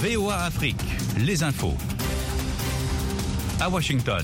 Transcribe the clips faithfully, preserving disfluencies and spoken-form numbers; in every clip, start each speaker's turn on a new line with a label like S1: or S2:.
S1: V O A Afrique, les infos. À Washington.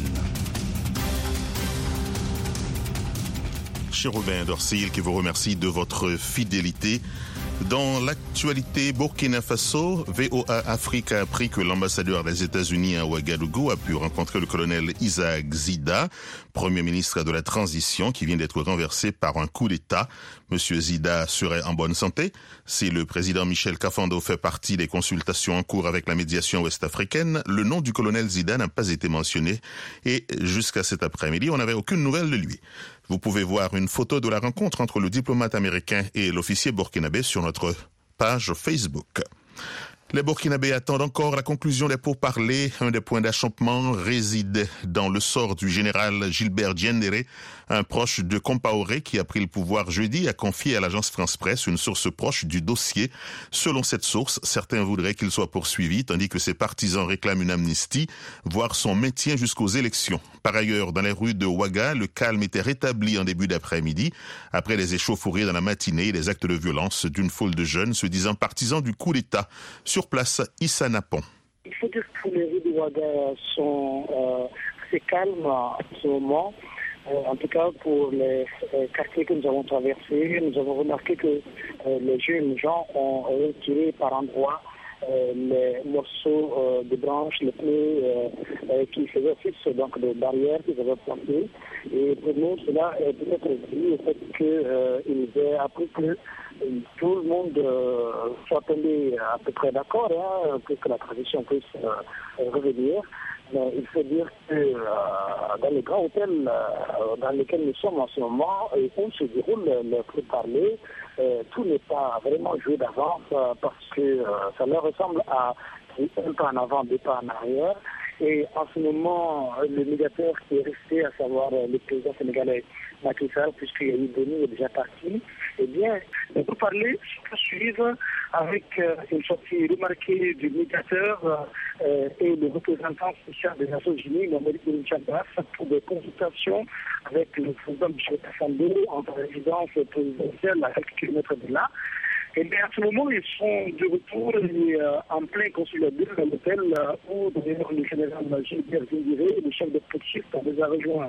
S2: Chérubin Dorsil qui vous remercie de votre fidélité. Dans l'actualité Burkina Faso, V O A Afrique a appris que l'ambassadeur des États-Unis à Ouagadougou a pu rencontrer le colonel Isaac Zida, premier ministre de la transition qui vient d'être renversé par un coup d'État. Monsieur Zida serait en bonne santé. Si le président Michel Kafando fait partie des consultations en cours avec la médiation ouest-africaine, le nom du colonel Zida n'a pas été mentionné et jusqu'à cet après-midi, on n'avait aucune nouvelle de lui. Vous pouvez voir une photo de la rencontre entre le diplomate américain et l'officier burkinabé sur notre page Facebook. Les Burkinabés attendent encore la conclusion des pourparlers. Un des points d'achoppement réside dans le sort du général Gilbert Diendéré, un proche de Compaoré qui a pris le pouvoir jeudi, a confié à l'agence France-Presse une source proche du dossier. Selon cette source, certains voudraient qu'il soit poursuivi, tandis que ses partisans réclament une amnistie, voire son maintien jusqu'aux élections. Par ailleurs, dans les rues de Ouaga, le calme était rétabli en début d'après-midi, après les échauffourées dans la matinée et les actes de violence d'une foule de jeunes se disant partisans du coup d'État. Sur place, Issa Napon.
S3: Il faut dire que les rues de Ouaga sont euh, assez calmes en ce moment. Euh, en tout cas, pour les euh, quartiers que nous avons traversés, nous avons remarqué que euh, les jeunes gens ont retiré par endroits euh, les morceaux euh, de branches, les pneus euh, euh, qui faisaient office donc de barrières qu'ils avaient plantées. Et pour nous, cela est peut-être dû au fait qu'ils euh, aient appris que tout le monde euh, soit tombé à peu près d'accord hein, pour que la tradition puisse euh, revenir. Mais il faut dire que euh, dans les grands hôtels euh, dans lesquels nous sommes en ce moment et où se déroule le pourparler, euh, tout n'est pas vraiment joué d'avance euh, parce que euh, ça leur ressemble à un pas en avant, deux pas en arrière. Et en ce moment, le médiateur qui est resté, à savoir le président sénégalais Macky Sall, puisqu'il y a eu Denis, est déjà parti, eh bien, on peut parler, poursuivre avec euh, une sortie remarquée du médiateur euh, et le représentant spécial des Nations Unies, Mohamed Ibn Chabbas, pour des consultations avec le président Michel Kafando en résidence présidentielle à quelques kilomètres de là. Et bien, à ce moment, ils sont de retour et, euh, en plein consulat deux à l'hôtel euh, où d'ailleurs le général Gilbert Diendéré, le chef de police, les a rejoints.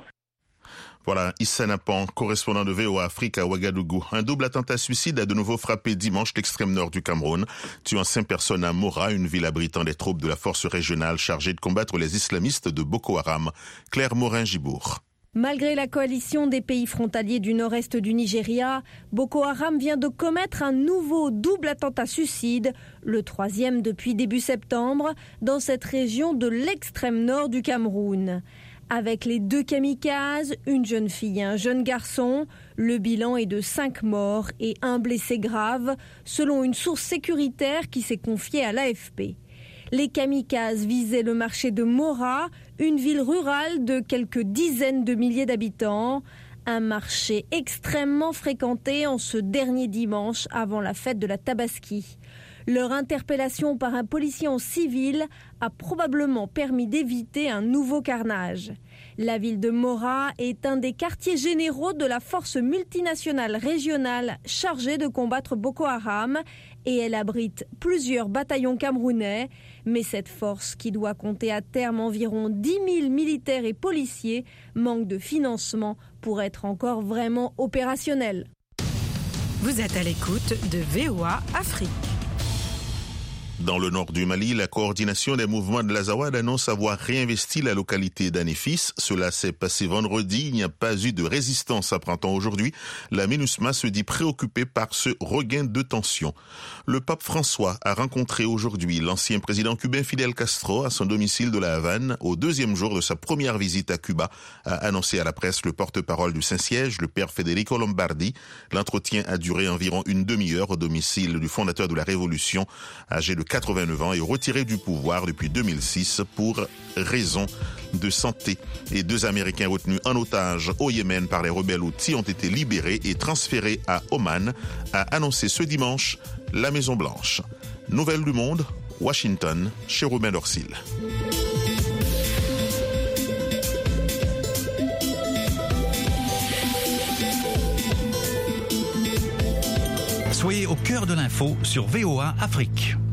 S2: Voilà, Issa Napon, correspondant de V O A Afrique à Ouagadougou. Un double attentat suicide a de nouveau frappé dimanche l'extrême nord du Cameroun, tuant cinq personnes à Mora, une ville abritant des troupes de la force régionale chargée de combattre les islamistes de Boko Haram. Claire Morin-Gibourg.
S4: Malgré la coalition des pays frontaliers du nord-est du Nigeria, Boko Haram vient de commettre un nouveau double attentat suicide, le troisième depuis début septembre, dans cette région de l'extrême nord du Cameroun. Avec les deux kamikazes, une jeune fille et un jeune garçon, le bilan est de cinq morts et un blessé grave, selon une source sécuritaire qui s'est confiée à l'A F P. Les kamikazes visaient le marché de Mora, une ville rurale de quelques dizaines de milliers d'habitants. Un marché extrêmement fréquenté en ce dernier dimanche avant la fête de la Tabaski. Leur interpellation par un policier en civil a probablement permis d'éviter un nouveau carnage. La ville de Mora est un des quartiers généraux de la force multinationale régionale chargée de combattre Boko Haram et elle abrite plusieurs bataillons camerounais. Mais cette force, qui doit compter à terme environ dix mille militaires et policiers, manque de financement pour être encore vraiment opérationnelle.
S5: Vous êtes à l'écoute de V O A Afrique.
S2: Dans le nord du Mali, la coordination des mouvements de l'Azawad annonce avoir réinvesti la localité d'Anéfis. Cela s'est passé vendredi. Il n'y a pas eu de résistance, apprend-on aujourd'hui. La MINUSMA se dit préoccupée par ce regain de tension. Le pape François a rencontré aujourd'hui l'ancien président cubain Fidel Castro à son domicile de la Havane. Au deuxième jour de sa première visite à Cuba, a annoncé à la presse le porte-parole du Saint-Siège, le père Federico Lombardi. L'entretien a duré environ une demi-heure au domicile du fondateur de la Révolution, âgé de quatre-vingt-neuf ans et retiré du pouvoir depuis deux mille six pour raison de santé. Et deux Américains retenus en otage au Yémen par les rebelles Houthis ont été libérés et transférés à Oman, a annoncé ce dimanche la Maison-Blanche. Nouvelle du Monde, Washington, Chérubin Dorsil.
S1: Soyez au cœur de l'info sur V O A Afrique.